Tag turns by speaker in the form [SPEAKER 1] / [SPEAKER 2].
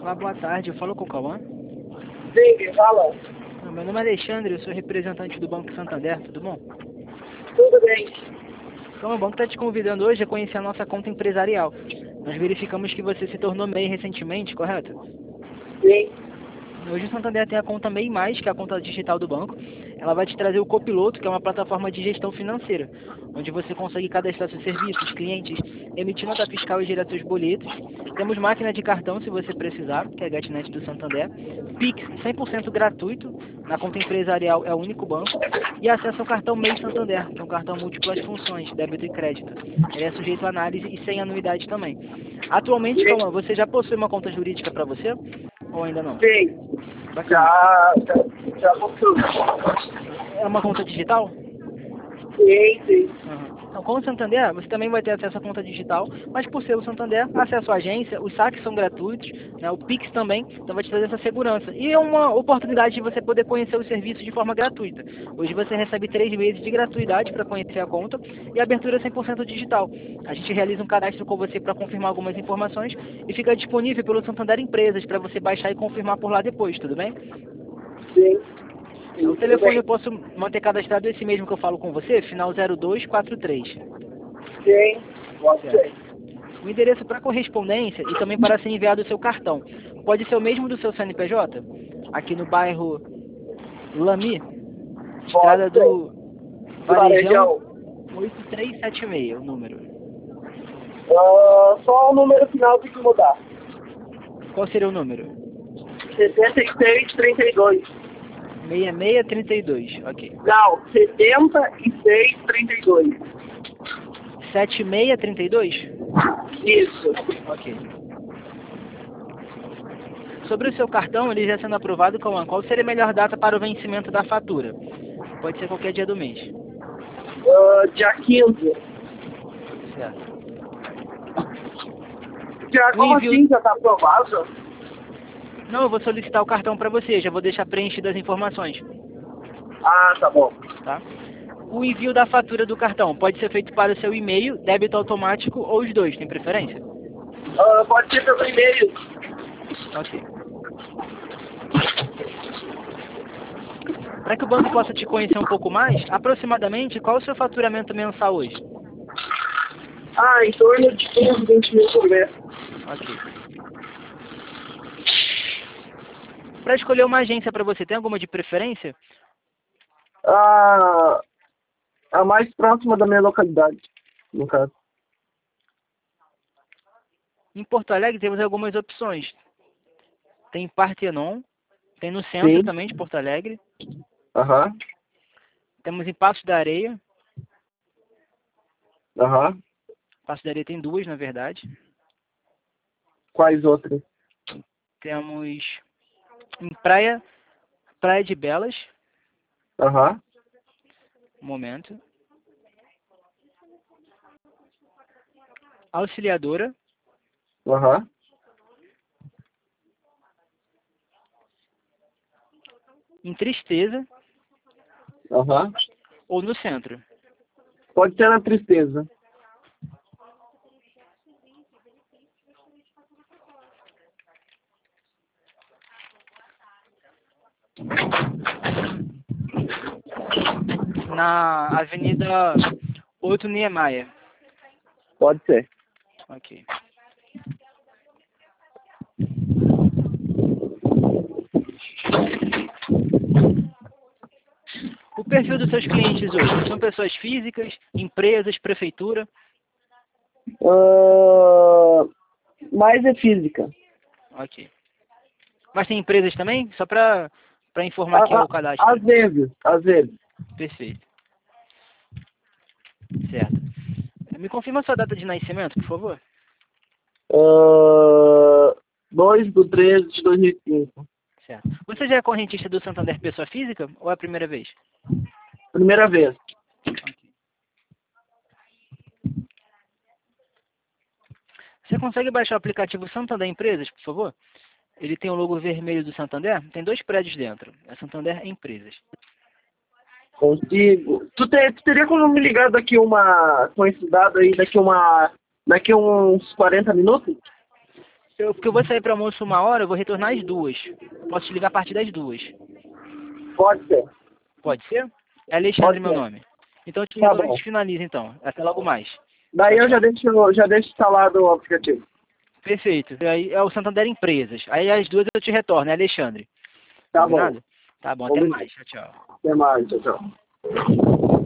[SPEAKER 1] Olá, boa tarde. Eu falo com o Cauã.
[SPEAKER 2] Sim, quem fala?
[SPEAKER 1] Meu nome é Alexandre, eu sou representante do Banco Santander, tudo bom?
[SPEAKER 2] Tudo bem.
[SPEAKER 1] Então, o banco está te convidando hoje a conhecer a nossa conta empresarial. Nós verificamos que você se tornou MEI recentemente, correto?
[SPEAKER 2] Sim.
[SPEAKER 1] Hoje o Santander tem a conta MEI+, que é a conta digital do banco. Ela vai te trazer o Copiloto, que é uma plataforma de gestão financeira, onde você consegue cadastrar seus serviços, clientes, emitir nota fiscal e gerar seus boletos. Temos máquina de cartão, se você precisar, que é a GetNet do Santander. Pix, 100% gratuito, na conta empresarial é o único banco. E acesso ao cartão MEI Santander, que é um cartão múltiplas funções, débito e crédito. Ele é sujeito a análise e sem anuidade também. Atualmente,
[SPEAKER 2] Sim.
[SPEAKER 1] Cauã, você já possui uma conta jurídica para você? Ou ainda não?
[SPEAKER 2] Sim.
[SPEAKER 1] Bacana.
[SPEAKER 2] Já possui.
[SPEAKER 1] É uma conta digital?
[SPEAKER 2] Sim, sim.
[SPEAKER 1] Uhum. Então, com o Santander, você também vai ter acesso à conta digital, mas por ser o Santander, acesso à agência, os saques são gratuitos, né, o Pix também, então vai te trazer essa segurança. E é uma oportunidade de você poder conhecer os serviços de forma gratuita. Hoje você recebe 3 meses de gratuidade para conhecer a conta e a abertura é 100% digital. A gente realiza um cadastro com você para confirmar algumas informações e fica disponível pelo Santander Empresas para você baixar e confirmar por lá depois, tudo bem?
[SPEAKER 2] Sim.
[SPEAKER 1] O telefone eu posso manter cadastrado esse mesmo que eu falo com você, final 0243.
[SPEAKER 2] Sim, pode ser.
[SPEAKER 1] O endereço para correspondência e também para ser enviado o seu cartão. Pode ser o mesmo do seu CNPJ? Aqui no bairro Lami, estrada
[SPEAKER 2] Pode ser.
[SPEAKER 1] do Varejão
[SPEAKER 2] Varejão.
[SPEAKER 1] 8376, o número.
[SPEAKER 2] Só o número final tem que mudar.
[SPEAKER 1] Qual seria o número?
[SPEAKER 2] 7632.
[SPEAKER 1] 6632, ok.
[SPEAKER 2] Não, 7632.
[SPEAKER 1] 7632?
[SPEAKER 2] Isso.
[SPEAKER 1] Ok. Sobre o seu cartão, ele já sendo aprovado, qual seria a melhor data para o vencimento da fatura? Pode ser qualquer dia do mês.
[SPEAKER 2] Dia 15.
[SPEAKER 1] Certo.
[SPEAKER 2] Como assim já está aprovado?
[SPEAKER 1] Não, eu vou solicitar o cartão para você, já vou deixar preenchidas as informações.
[SPEAKER 2] Ah, tá bom.
[SPEAKER 1] Tá? O envio da fatura do cartão pode ser feito para o seu e-mail, débito automático ou os dois, tem preferência?
[SPEAKER 2] Pode ser pelo e-mail.
[SPEAKER 1] Ok. Para que o banco possa te conhecer um pouco mais, aproximadamente, qual é o seu faturamento mensal hoje?
[SPEAKER 2] Em torno de 15, 20 mil por mês.
[SPEAKER 1] Ok. Para escolher uma agência para você, tem alguma de preferência?
[SPEAKER 2] A mais próxima da minha localidade, no caso.
[SPEAKER 1] Em Porto Alegre temos algumas opções. Tem Partenon, tem no centro
[SPEAKER 2] Sim.
[SPEAKER 1] também de Porto Alegre.
[SPEAKER 2] Aham.
[SPEAKER 1] Temos em Paços da Areia.
[SPEAKER 2] Aham.
[SPEAKER 1] Paços da Areia tem duas, na verdade.
[SPEAKER 2] Quais outras?
[SPEAKER 1] Temos em Praia de Belas.
[SPEAKER 2] Aham.
[SPEAKER 1] Um momento. Auxiliadora.
[SPEAKER 2] Aham.
[SPEAKER 1] Em Tristeza
[SPEAKER 2] Aham.
[SPEAKER 1] ou no centro.
[SPEAKER 2] Pode ser na Tristeza.
[SPEAKER 1] Na Avenida 8 Niemeyer.
[SPEAKER 2] Pode ser.
[SPEAKER 1] Ok. O perfil dos seus clientes hoje são pessoas físicas, empresas, prefeitura?
[SPEAKER 2] Mais é física.
[SPEAKER 1] Ok. Mas tem empresas também? Só para informar aqui ao cadastro.
[SPEAKER 2] Às vezes.
[SPEAKER 1] Perfeito. Certo. Me confirma a sua data de nascimento, por favor?
[SPEAKER 2] 2/3/2005.
[SPEAKER 1] Certo. Você já é correntista do Santander pessoa física ou é a primeira vez?
[SPEAKER 2] Primeira vez.
[SPEAKER 1] Você consegue baixar o aplicativo Santander Empresas, por favor? Ele tem o logo vermelho do Santander, tem 2 prédios dentro. É Santander Empresas.
[SPEAKER 2] Consigo. Tu teria como me ligar com esse dado aí daqui uns 40 minutos?
[SPEAKER 1] Porque eu vou sair para almoço 1 hora, eu vou retornar às 2. Posso te ligar a partir das 2.
[SPEAKER 2] Pode ser.
[SPEAKER 1] Pode ser? É Alexandre
[SPEAKER 2] Pode
[SPEAKER 1] meu
[SPEAKER 2] ser.
[SPEAKER 1] nome. Então
[SPEAKER 2] Tá
[SPEAKER 1] a
[SPEAKER 2] bom.
[SPEAKER 1] gente finaliza então. Até logo mais.
[SPEAKER 2] Daí eu já deixo instalado o aplicativo.
[SPEAKER 1] Perfeito. Aí é o Santander Empresas. Aí às 2 eu te retorno, é Alexandre.
[SPEAKER 2] Tá
[SPEAKER 1] Combinado?
[SPEAKER 2] bom.
[SPEAKER 1] Tá bom, até
[SPEAKER 2] Combinado.
[SPEAKER 1] mais. Tchau, tchau.
[SPEAKER 2] Até mais, tchau, tchau.